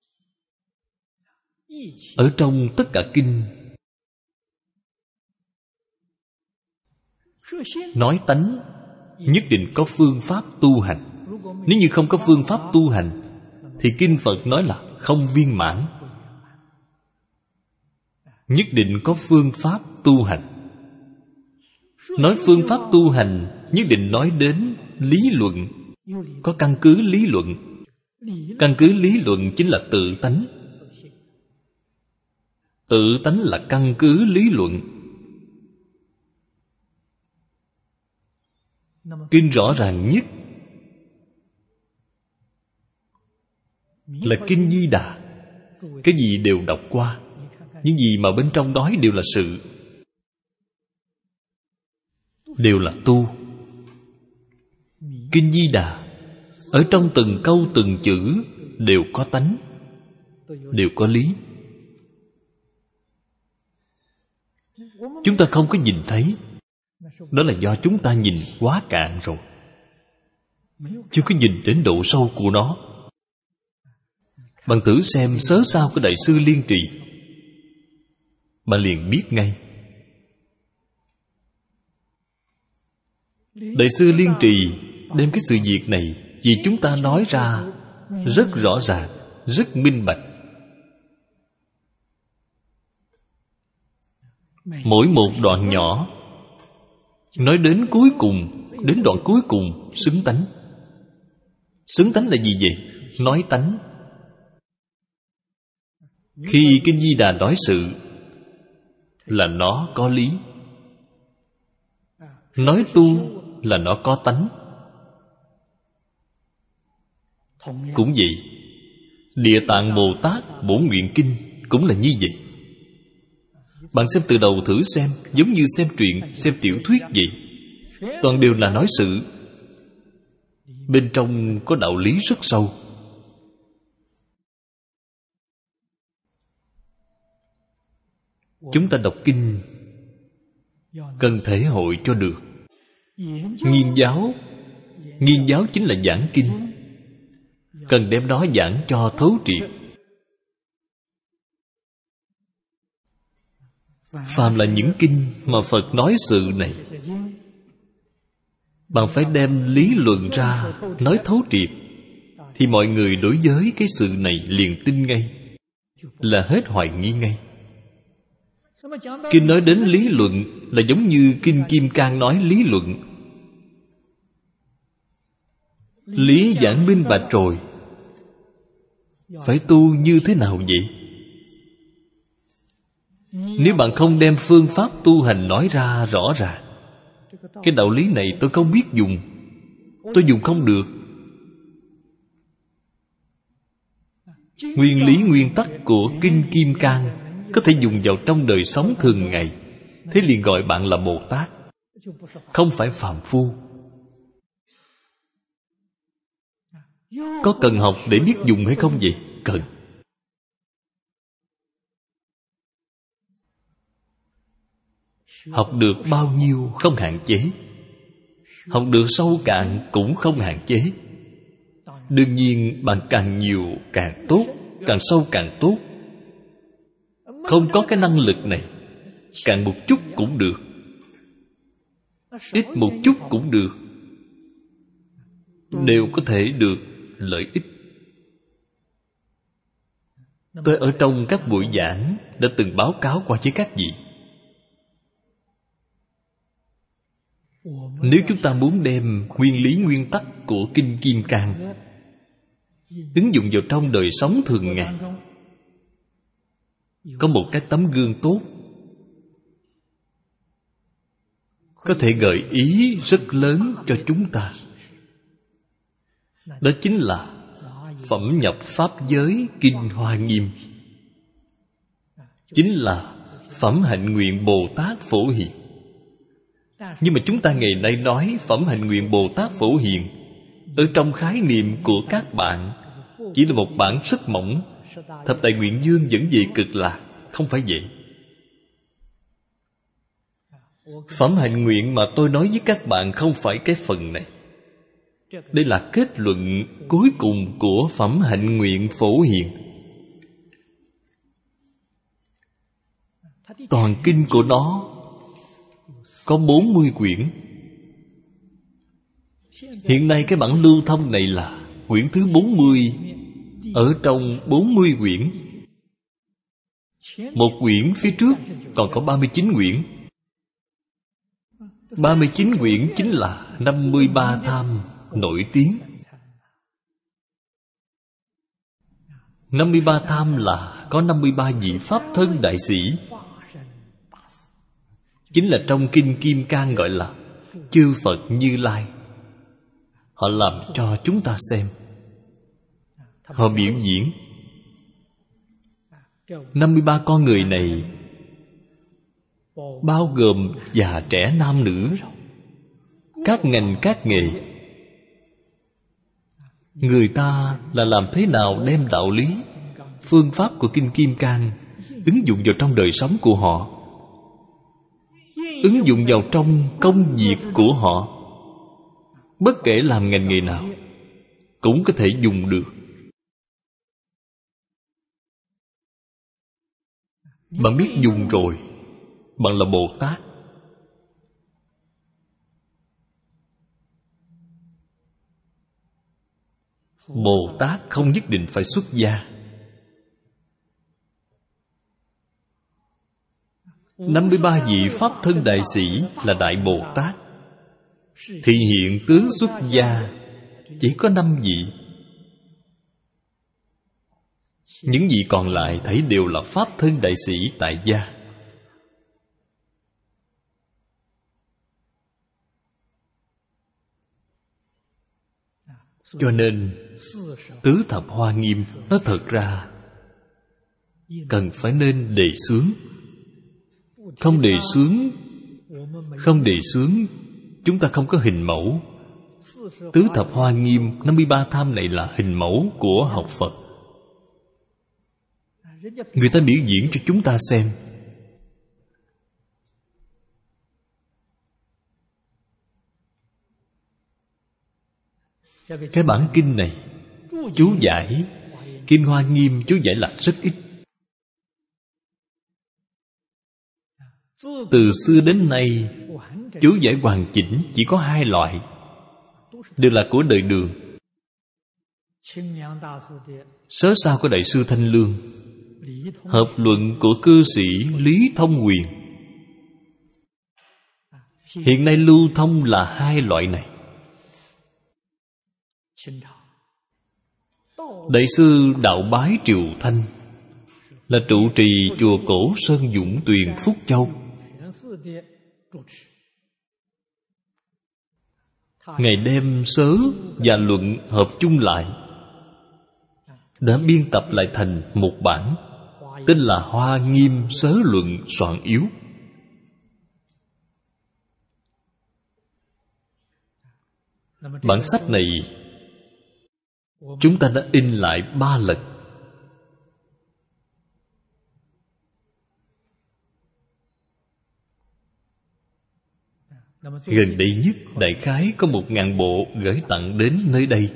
Ở trong tất cả kinh nói tánh nhất định có phương pháp tu hành. Nếu như không có phương pháp tu hành thì kinh Phật nói là không viên mãn. Nhất định có phương pháp tu hành. Nói phương pháp tu hành nhất định nói đến lý luận, có căn cứ lý luận. Căn cứ lý luận chính là tự tánh. Tự tánh là căn cứ lý luận. Kinh rõ ràng nhất là Kinh Di Đà. Cái gì đều đọc qua, những gì mà bên trong nói đều là sự, đều là tu. Kinh Di Đà ở trong từng câu từng chữ đều có tánh, đều có lý. Chúng ta không có nhìn thấy, đó là do chúng ta nhìn quá cạn rồi, chưa có nhìn đến độ sâu của nó. Bạn thử xem sớ sao của Đại sư Liên Trì, bạn liền biết ngay. Đại sư Liên Trì đem cái sự việc này vì chúng ta nói ra rất rõ ràng, rất minh bạch. Mỗi một đoạn nhỏ nói đến cuối cùng, đến đoạn cuối cùng xứng tánh. Xứng tánh là gì vậy? Nói tánh. Khi Kinh Di Đà nói sự là nó có lý, nói tu là nó có tánh. Cũng vậy, Địa Tạng Bồ Tát Bổn Nguyện Kinh cũng là như vậy. Bạn xem từ đầu thử xem, giống như xem truyện, xem tiểu thuyết vậy. Toàn đều là nói sự, bên trong có đạo lý rất sâu. Chúng ta đọc kinh cần thể hội cho được. Nghiên giáo, nghiên giáo chính là giảng kinh, cần đem nó giảng cho thấu triệt. Phàm là những kinh mà Phật nói sự này, bạn phải đem lý luận ra nói thấu triệt, thì mọi người đối với cái sự này liền tin ngay, là hết hoài nghi ngay. Kinh nói đến lý luận là giống như Kinh Kim Cang nói lý luận. Lý giảng minh bạch rồi, phải tu như thế nào vậy? Nếu bạn không đem phương pháp tu hành nói ra rõ ràng, cái đạo lý này tôi không biết dùng, tôi dùng không được. Nguyên lý nguyên tắc của Kinh Kim Cang có thể dùng vào trong đời sống thường ngày, thế liền gọi bạn là Bồ Tát, không phải phàm phu. Có cần học để biết dùng hay không vậy? Cần. Học được bao nhiêu không hạn chế, học được sâu cạn cũng không hạn chế. Đương nhiên bạn càng nhiều càng tốt, càng sâu càng tốt. Không có cái năng lực này, càng một chút cũng được, ít một chút cũng được, đều có thể được lợi ích. Tôi ở trong các buổi giảng đã từng báo cáo qua với các vị, nếu chúng ta muốn đem nguyên lý nguyên tắc của Kinh Kim Cang ứng dụng vào trong đời sống thường ngày, có một cái tấm gương tốt có thể gợi ý rất lớn cho chúng ta. Đó chính là Phẩm nhập Pháp giới Kinh Hoa Nghiêm chính là Phẩm hạnh nguyện Bồ Tát Phổ Hiền. Nhưng mà chúng ta ngày nay nói Phẩm hạnh nguyện Bồ Tát Phổ Hiền, ở trong khái niệm của các bạn chỉ là một bản rất mỏng. Thập Đại Nguyện Dương dẫn về Cực Lạc, không phải vậy. Phẩm hạnh nguyện mà tôi nói với các bạn không phải cái phần này. Đây là kết luận cuối cùng của Phẩm hạnh nguyện Phổ Hiền. Toàn kinh của nó có bốn mươi quyển. Hiện nay cái bản lưu thông này là quyển thứ bốn mươi ở trong bốn mươi quyển. Một quyển phía trước còn có ba mươi chín quyển. ba mươi chín quyển chính là năm mươi ba tham nổi tiếng. năm mươi ba tham là có năm mươi ba vị Pháp thân đại sĩ. Chính là trong Kinh Kim Cang gọi là chư Phật Như Lai. Họ làm cho chúng ta xem. Họ biểu diễn. năm mươi ba con người này bao gồm già trẻ nam nữ, các ngành các nghề. Người ta là làm thế nào đem đạo lý, phương pháp của Kinh Kim Cang ứng dụng vào trong đời sống của họ, ứng dụng vào trong công việc của họ. Bất kể làm ngành nghề nào cũng có thể dùng được. Bạn biết dùng rồi, bạn là Bồ Tát. Bồ Tát không nhất định phải xuất gia. năm mươi ba vị Pháp thân đại sĩ là Đại Bồ Tát. Thì hiện tướng xuất gia chỉ có năm vị. Những vị còn lại thấy đều là Pháp thân đại sĩ tại gia. Cho nên Tứ Thập Hoa Nghiêm nó thật ra cần phải nên đề xướng. Không đề xướng Không đề xướng chúng ta không có hình mẫu. Tứ Thập Hoa Nghiêm năm mươi ba tham này là hình mẫu của học Phật. Người ta biểu diễn cho chúng ta xem. Cái bản kinh này chú giải Kinh Hoa Nghiêm chú giải là rất ít. Từ xưa đến nay chú giải hoàn chỉnh chỉ có hai loại, đều là của đời Đường. Sớ sao của Đại sư Thanh Lương, hợp luận của cư sĩ Lý Thông Quyền. Hiện nay lưu thông là hai loại này. Đại sư Đạo Bái Triều Thanh là trụ trì chùa cổ Sơn Dũng Tuyền Phúc Châu. Ngài đem sớ và luận hợp chung lại, đã biên tập lại thành một bản, tên là Hoa Nghiêm Sớ Luận Soạn Yếu. Bản sách này chúng ta đã in lại ba lần. Gần đây nhất đại khái có một ngàn bộ gửi tặng đến nơi đây.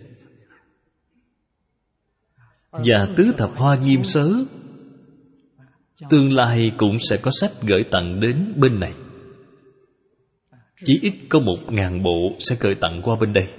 Và Tứ Thập Hoa Nghiêm Sớ tương lai cũng sẽ có sách gửi tặng đến bên này. Chỉ ít có một ngàn bộ sẽ gửi tặng qua bên đây.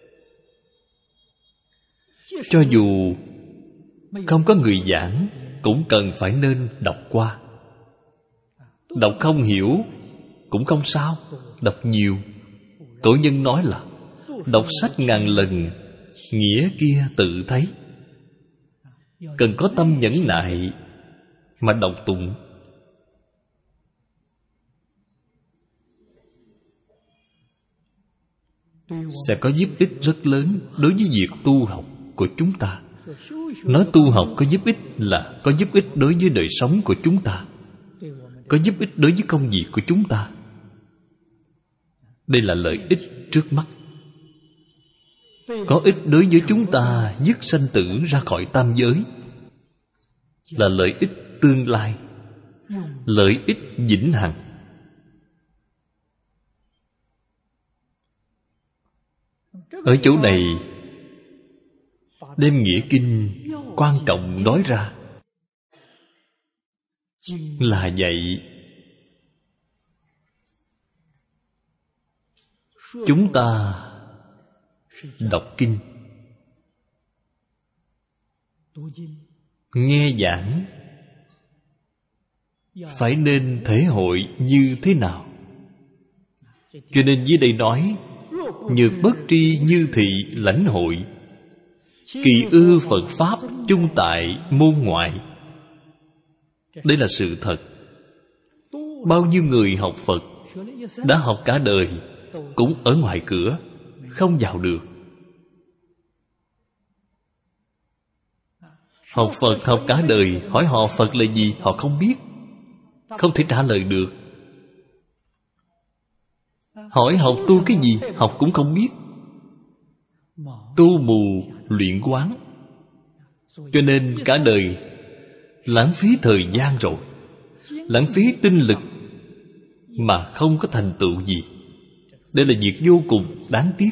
Cho dù không có người giảng cũng cần phải nên đọc qua. Đọc không hiểu cũng không sao, đọc nhiều. Cổ nhân nói là đọc sách ngàn lần, nghĩa kia tự thấy. Cần có tâm nhẫn nại mà đọc tụng. Sẽ có giúp ích rất lớn đối với việc tu học của chúng ta. Nói tu học có giúp ích là có giúp ích đối với đời sống của chúng ta, có giúp ích đối với công việc của chúng ta. Đây là lợi ích trước mắt. Có ích đối với chúng ta dứt sanh tử ra khỏi tam giới, là lợi ích tương lai, lợi ích vĩnh hằng. Ở chỗ này đem nghĩa kinh quan trọng nói ra, là dạy chúng ta đọc kinh, nghe giảng phải nên thể hội như thế nào. Cho nên dưới đây nói: nhược bất tri như thị lãnh hội, kỳ ư Phật Pháp chung tại môn ngoại. Đây là sự thật. Bao nhiêu người học Phật đã học cả đời cũng ở ngoài cửa, không vào được. Học Phật học cả đời, hỏi họ Phật là gì, họ không biết, không thể trả lời được. Hỏi học tu cái gì, học cũng không biết. Tu mù luyện quán. Cho nên cả đời lãng phí thời gian rồi, lãng phí tinh lực mà không có thành tựu gì. Đây là việc vô cùng đáng tiếc.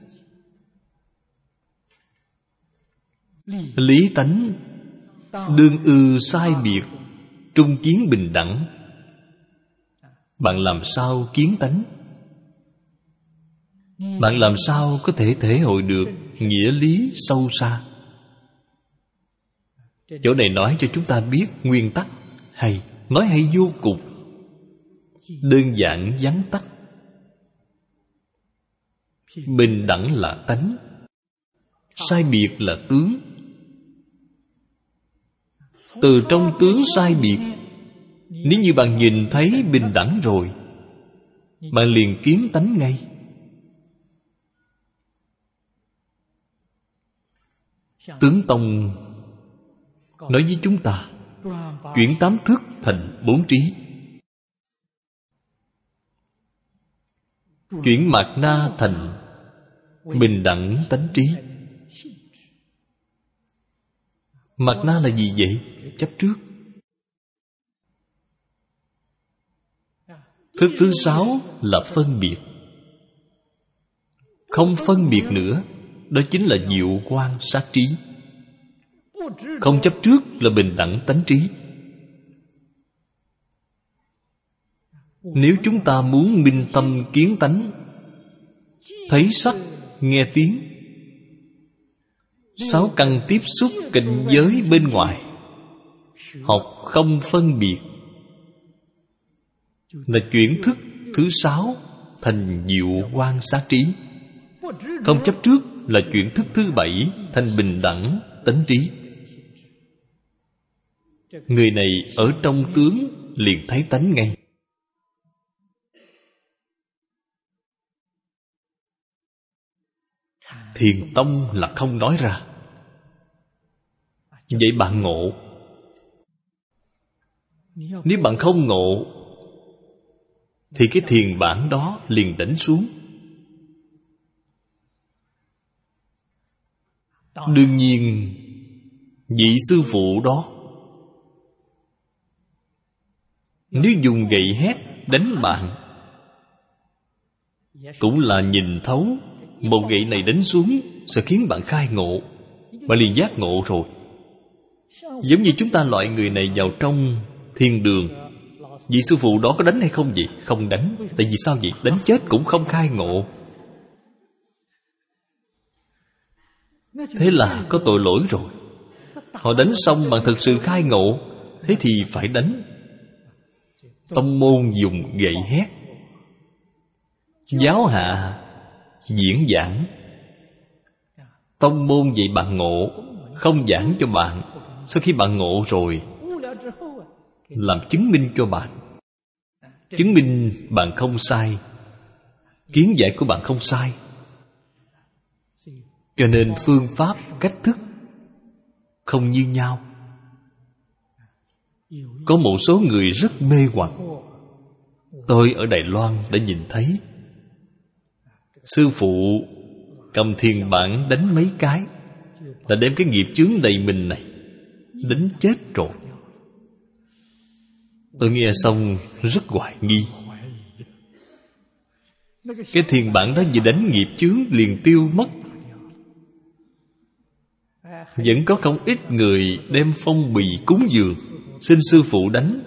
Lý tánh đương ư sai biệt, trung kiến bình đẳng. Bạn làm sao kiến tánh? Bạn làm sao có thể thể hội được nghĩa lý sâu xa? Chỗ này nói cho chúng ta biết nguyên tắc hay, nói hay vô cùng. Đơn giản vắn tắt. Bình đẳng là tánh, sai biệt là tướng. Từ trong tướng sai biệt, nếu như bạn nhìn thấy bình đẳng rồi, bạn liền kiến tánh ngay. Tướng Tông nói với chúng ta chuyển tám thức thành bốn trí, chuyển mạt na thành bình đẳng tánh trí. Mạt na là gì vậy? Chấp trước. Thức thứ sáu là phân biệt. Không phân biệt nữa, đó chính là diệu quang sát trí. Không chấp trước là bình đẳng tánh trí. Nếu chúng ta muốn minh tâm kiến tánh, thấy sắc, nghe tiếng, sáu căn tiếp xúc cảnh giới bên ngoài, học không phân biệt, là chuyển thức thứ sáu thành diệu quang sát trí. Không chấp trước là chuyển thức thứ bảy thành bình đẳng tánh trí. Người này ở trong tướng liền thấy tánh ngay. Thiền tông là không nói ra. Vậy bạn ngộ. Nếu bạn không ngộ thì cái thiền bản đó liền đánh xuống. Đương nhiên vị sư phụ đó nếu dùng gậy hét đánh bạn, cũng là nhìn thấu. Một gậy này đánh xuống sẽ khiến bạn khai ngộ, bạn liền giác ngộ rồi. Giống như chúng ta loại người này vào trong thiên đường, vị sư phụ đó có đánh hay không vậy? Không đánh. Tại vì sao vậy? Đánh chết cũng không khai ngộ. Thế là có tội lỗi rồi. Họ đánh xong bạn thực sự khai ngộ, thế thì phải đánh. Tông môn dùng gậy hét, giáo hạ diễn giảng. Tông môn dạy bạn ngộ, không giảng cho bạn. Sau khi bạn ngộ rồi, làm chứng minh cho bạn, chứng minh bạn không sai, kiến giải của bạn không sai. Cho nên phương pháp, cách thức không như nhau. Có một số người rất mê hoặc. Tôi ở Đài Loan đã nhìn thấy sư phụ cầm thiền bản đánh mấy cái là đem cái nghiệp chướng đầy mình này đánh chết rồi. Tôi nghe xong rất hoài nghi. Cái thiền bản đó vừa đánh nghiệp chướng liền tiêu mất. Vẫn có không ít người đem phong bì cúng dường xin sư phụ đánh.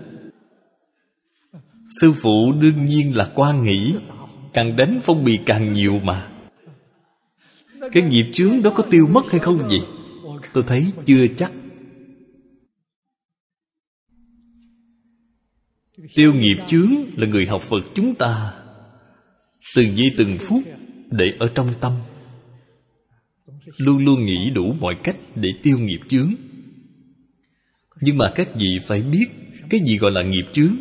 Sư phụ đương nhiên là quan nghĩ càng đánh phong bì càng nhiều mà. Cái nghiệp chướng đó có tiêu mất hay không vậy? Tôi thấy chưa chắc. Tiêu nghiệp chướng là người học Phật chúng ta từng giây từng phút để ở trong tâm, luôn luôn nghĩ đủ mọi cách để tiêu nghiệp chướng. Nhưng mà các vị phải biết cái gì gọi là nghiệp chướng.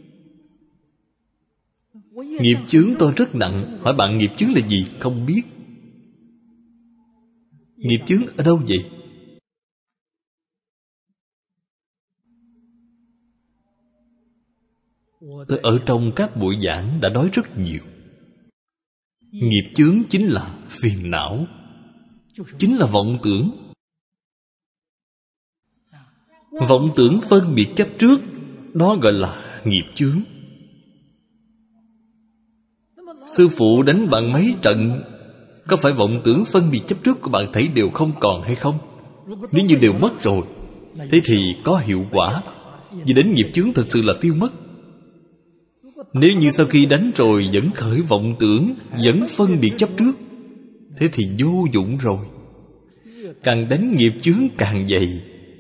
Nghiệp chướng tôi rất nặng. Hỏi bạn nghiệp chướng là gì? Không biết. Nghiệp chướng ở đâu vậy? Tôi ở trong các buổi giảng đã nói rất nhiều. Nghiệp chướng chính là phiền não, chính là vọng tưởng. Vọng tưởng phân biệt chấp trước, đó gọi là nghiệp chướng. Sư phụ đánh bạn mấy trận, có phải vọng tưởng phân biệt chấp trước của bạn thấy đều không còn hay không? Nếu như đều mất rồi, thế thì có hiệu quả. Vì đánh nghiệp chướng thật sự là tiêu mất. Nếu như sau khi đánh rồi vẫn khởi vọng tưởng, vẫn phân biệt chấp trước, thế thì vô dụng rồi. Càng đánh nghiệp chướng càng dày.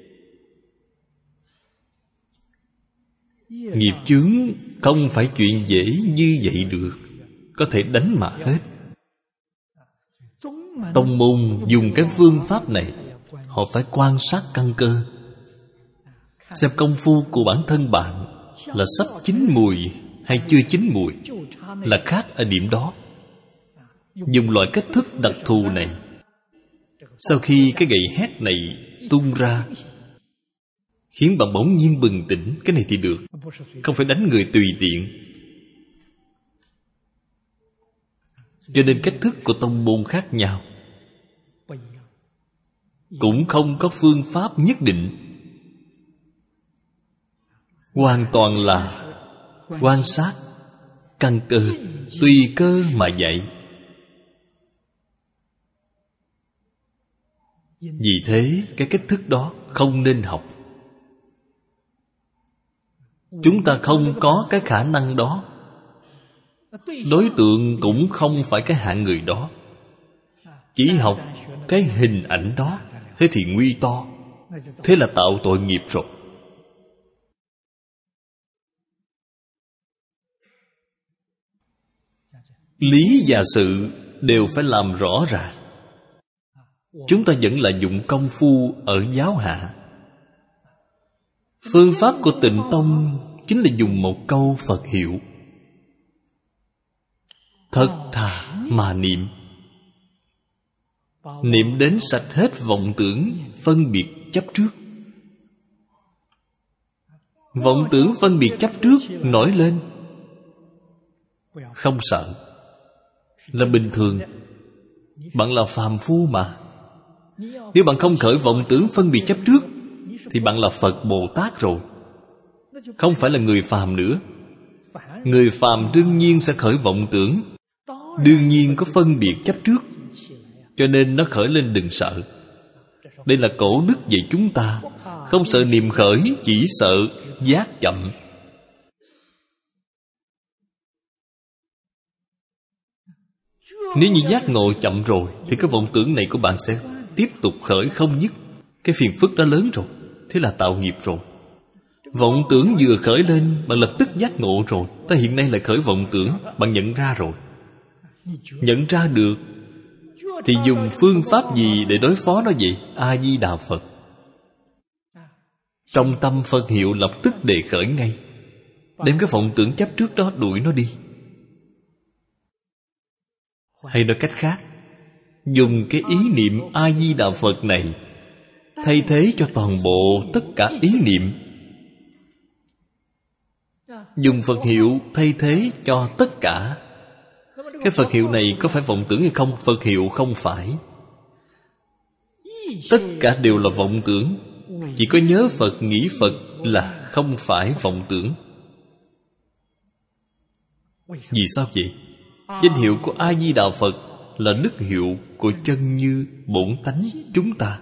Nghiệp chướng không phải chuyện dễ như vậy được, có thể đánh mà hết. Tông môn dùng cái phương pháp này, họ phải quan sát căn cơ, xem công phu của bản thân bạn là sắp chín mùi hay chưa chín mùi, là khác ở điểm đó. Dùng loại cách thức đặc thù này, sau khi cái gậy hét này tung ra, khiến bạn bỗng nhiên bừng tỉnh, cái này thì được. Không phải đánh người tùy tiện. Cho nên cách thức của tông môn khác nhau, cũng không có phương pháp nhất định. Hoàn toàn là quan sát căn cơ, tùy cơ mà dạy. Vì thế cái cách thức đó không nên học. Chúng ta không có cái khả năng đó. Đối tượng cũng không phải cái hạng người đó. Chỉ học cái hình ảnh đó, thế thì nguy to. Thế là tạo tội nghiệp rồi. Lý và sự đều phải làm rõ ràng. Chúng ta vẫn là dụng công phu ở giáo hạ. Phương pháp của Tịnh Tông chính là dùng một câu Phật hiệu: thật thà mà niệm. Niệm đến sạch hết vọng tưởng, phân biệt chấp trước. Vọng tưởng phân biệt chấp trước nổi lên, không sợ, là bình thường. Bạn là phàm phu mà. Nếu bạn không khởi vọng tưởng phân biệt chấp trước, thì bạn là Phật Bồ Tát rồi, không phải là người phàm nữa. Người phàm đương nhiên sẽ khởi vọng tưởng, đương nhiên có phân biệt chấp trước, cho nên nó khởi lên đừng sợ. Đây là cổ đức dạy chúng ta. Không sợ niệm khởi, chỉ sợ giác chậm. Nếu như giác ngộ chậm rồi, thì cái vọng tưởng này của bạn sẽ tiếp tục khởi không dứt. Cái phiền phức đó lớn rồi, thế là tạo nghiệp rồi. Vọng tưởng vừa khởi lên, bạn lập tức giác ngộ rồi. Ta hiện nay lại khởi vọng tưởng, bạn nhận ra rồi. Nhận ra được thì dùng phương pháp gì để đối phó nó vậy? A-di-đà Phật. Trong tâm Phật hiệu lập tức đề khởi ngay. Đem cái vọng tưởng chấp trước đó đuổi nó đi. Hay nói cách khác, dùng cái ý niệm A-di-đà Phật này thay thế cho toàn bộ tất cả ý niệm. Dùng Phật hiệu thay thế cho tất cả. Cái Phật hiệu này có phải vọng tưởng hay không? Phật hiệu không phải. Tất cả đều là vọng tưởng. Chỉ có nhớ Phật, nghĩ Phật là không phải vọng tưởng. Vì sao vậy? Danh hiệu của A-di-đà Phật là đức hiệu của chân như bổn tánh chúng ta.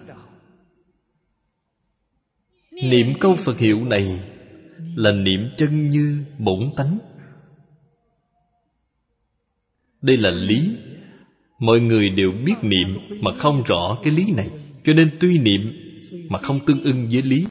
Niệm câu Phật hiệu này là niệm chân như bổn tánh. Đây là lý. Mọi người đều biết niệm mà không rõ cái lý này, cho nên tuy niệm mà không tương ưng với lý.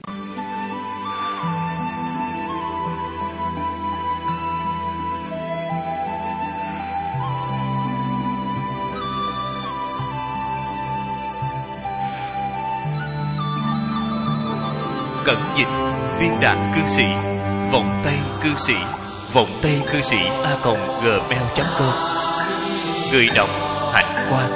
Cẩn dịch viên đạn cư sĩ, vọng tây cư sĩ, vọng tây cư sĩ a còng gmail chấm com. Người đọc Hạnh Quang.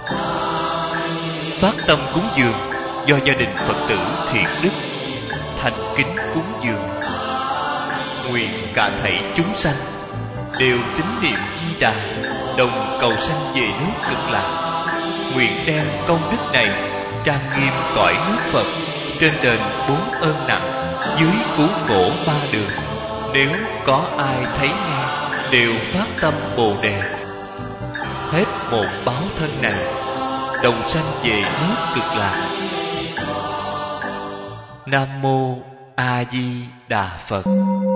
Phát tâm cúng dường do gia đình Phật tử thiện đức thành kính cúng dường. Nguyện cả thảy chúng sanh đều tín niệm Di Đà, đồng cầu sanh về nước Cực Lạc. Nguyện đem công đức này trang nghiêm cõi nước Phật, trên đền bốn ơn nặng, dưới cứu khổ ba đường. Nếu có ai thấy nghe đều phát tâm Bồ Đề, hết một báo thân này đồng sanh về nước Cực Lạc. Nam mô A Di Đà Phật.